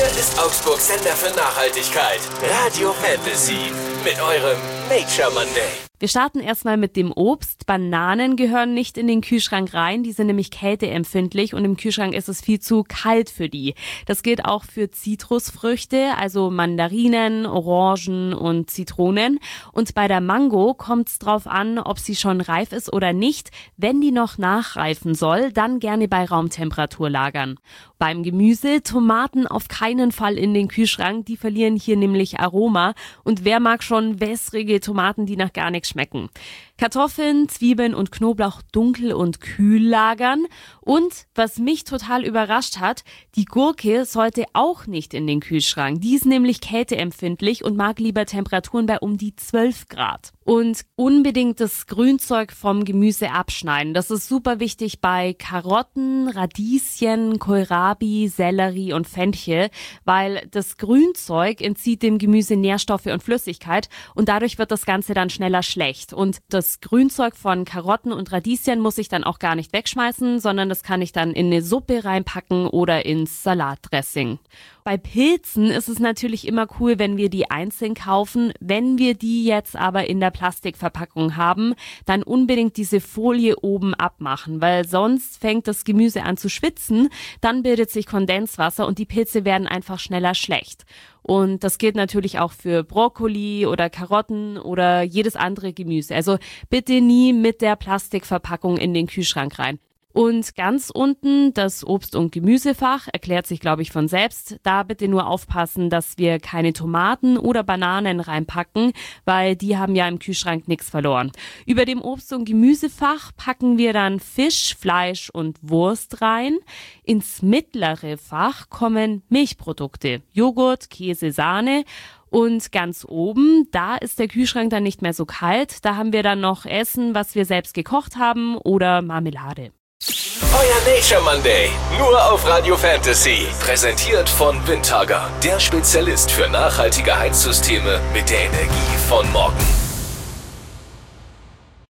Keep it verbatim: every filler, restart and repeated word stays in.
ist Augsburgs Sender für Nachhaltigkeit. Radio Fantasy mit eurem Nature Monday. Wir starten erstmal mit dem Obst. Bananen gehören nicht in den Kühlschrank rein, die sind nämlich kälteempfindlich und im Kühlschrank ist es viel zu kalt für die. Das gilt auch für Zitrusfrüchte, also Mandarinen, Orangen und Zitronen. Und bei der Mango kommt es drauf an, ob sie schon reif ist oder nicht. Wenn die noch nachreifen soll, dann gerne bei Raumtemperatur lagern. Beim Gemüse, Tomaten auf keinen Fall in den Kühlschrank, die verlieren hier nämlich Aroma. Und wer mag schon wässrige Tomaten, die nach gar nichts schmecken? Kartoffeln, Zwiebeln und Knoblauch dunkel und kühl lagern. Und was mich total überrascht hat, die Gurke sollte auch nicht in den Kühlschrank. Die ist nämlich kälteempfindlich und mag lieber Temperaturen bei um die zwölf Grad. Und unbedingt das Grünzeug vom Gemüse abschneiden. Das ist super wichtig bei Karotten, Radieschen, Kohlrabi, Sellerie und Fenchel, weil das Grünzeug entzieht dem Gemüse Nährstoffe und Flüssigkeit und dadurch wird das Ganze dann schneller schlecht. Und das Grünzeug von Karotten und Radieschen muss ich dann auch gar nicht wegschmeißen, sondern das kann ich dann in eine Suppe reinpacken oder ins Salatdressing. Bei Pilzen ist es natürlich immer cool, wenn wir die einzeln kaufen. Wenn wir die jetzt aber in der Plastikverpackung haben, dann unbedingt diese Folie oben abmachen, weil sonst fängt das Gemüse an zu schwitzen, dann bildet sich Kondenswasser und die Pilze werden einfach schneller schlecht. Und das gilt natürlich auch für Brokkoli oder Karotten oder jedes andere Gemüse. Also bitte nie mit der Plastikverpackung in den Kühlschrank rein. Und ganz unten das Obst- und Gemüsefach, erklärt sich, glaube ich, von selbst. Da bitte nur aufpassen, dass wir keine Tomaten oder Bananen reinpacken, weil die haben ja im Kühlschrank nichts verloren. Über dem Obst- und Gemüsefach packen wir dann Fisch, Fleisch und Wurst rein. Ins mittlere Fach kommen Milchprodukte, Joghurt, Käse, Sahne. Und ganz oben, da ist der Kühlschrank dann nicht mehr so kalt. Da haben wir dann noch Essen, was wir selbst gekocht haben oder Marmelade. Euer Nature Monday, nur auf Radio Fantasy. Präsentiert von Windhager, der Spezialist für nachhaltige Heizsysteme mit der Energie von morgen.